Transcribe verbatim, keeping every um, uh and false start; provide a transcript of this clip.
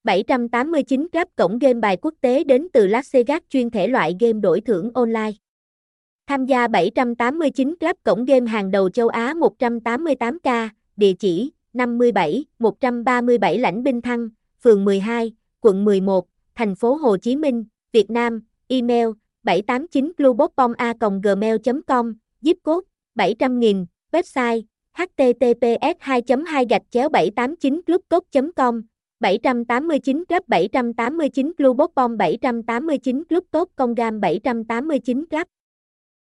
bảy trăm tám mươi chín Club cổng game bài quốc tế đến từ Las Vegas chuyên thể loại game đổi thưởng online. Tham gia bảy trăm tám mươi chín Club cổng game hàng đầu châu Á một trăm tám mươi tám K, địa chỉ năm mươi bảy, một trăm ba mươi bảy Lãnh Binh Thăng, phường mười hai, quận mười một, thành phố Hồ Chí Minh, Việt Nam, email bảy tám chín clubopom a còng gmail chấm com, zip code bảy trăm nghìn, website https hai chấm hai gạch chéo bảy tám chín clubcode chấm com, bảy trăm tám mươi chín Club bảy trăm tám mươi chín clubopom bảy trăm tám mươi chín clubcode con gam bảy trăm tám mươi chín Club.